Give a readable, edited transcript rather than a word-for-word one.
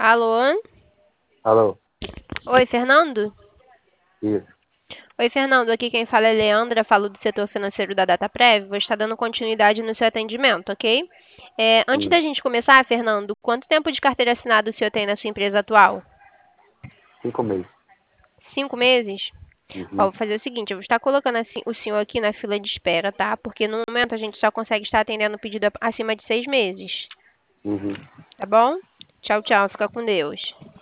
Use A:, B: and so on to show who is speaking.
A: Alô?
B: Alô,
A: Oi, Fernando?
B: isso.
A: Oi, Fernando. Aqui quem fala é Leandra, falo do setor financeiro da Dataprev. Vou estar dando continuidade no seu atendimento, ok? Antes da
B: Hum,
A: gente começar, Fernando, quanto tempo de carteira assinada o senhor tem na sua empresa atual?
B: 5 meses.
A: 5 meses? Ó,
B: Uhum,
A: vou fazer o seguinte, eu vou estar colocando o senhor aqui na fila de espera, tá? Porque no momento a gente só consegue estar atendendo o pedido acima de 6 meses,
B: uhum.
A: tá bom? Tchau, tchau. Fica com Deus.